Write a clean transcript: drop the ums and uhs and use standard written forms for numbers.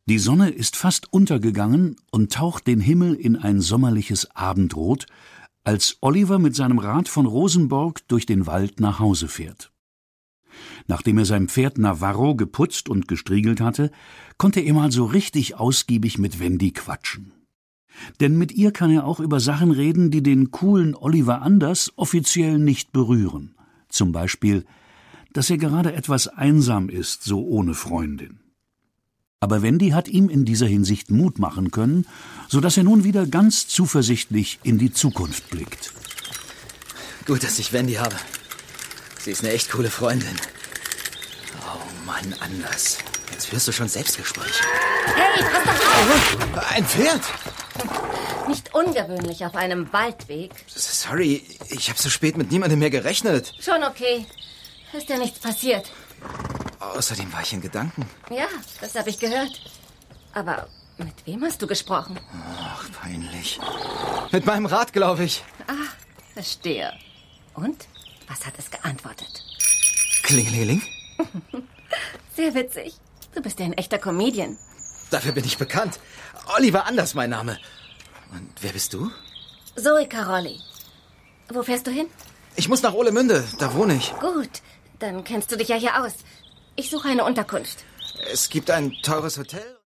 Die Sonne ist fast untergegangen und taucht den Himmel in ein sommerliches Abendrot, als Oliver mit seinem Rad von Rosenborg durch den Wald nach Hause fährt. Nachdem er sein Pferd Navarro geputzt und gestriegelt hatte, konnte er mal so richtig ausgiebig mit Wendy quatschen. Denn mit ihr kann er auch über Sachen reden, die den coolen Oliver Anders offiziell nicht berühren. Zum Beispiel, dass er gerade etwas einsam ist, so ohne Freundin. Aber Wendy hat ihm in dieser Hinsicht Mut machen können, sodass er nun wieder ganz zuversichtlich in die Zukunft blickt. Gut, dass ich Wendy habe. Sie ist eine echt coole Freundin. Oh Mann, Anders. Jetzt führst du schon Selbstgespräche. Hey, pass doch auf! Ein Pferd? Nicht ungewöhnlich auf einem Waldweg. Sorry, ich habe so spät mit niemandem mehr gerechnet. Schon okay. Ist ja nichts passiert. Außerdem war ich in Gedanken. Ja, das habe ich gehört. Aber mit wem hast du gesprochen? Ach, peinlich. Mit meinem Rad, glaube ich. Ah, verstehe. Und? Was hat es geantwortet? Klingelingeling? Sehr witzig. Du bist ja ein echter Comedian. Dafür bin ich bekannt. Oliver Anders, mein Name. Und wer bist du? Zoe Carolli. Wo fährst du hin? Ich muss nach Olemünde, da wohne ich. Gut, dann kennst du dich ja hier aus. Ich suche eine Unterkunft. Es gibt ein teures Hotel.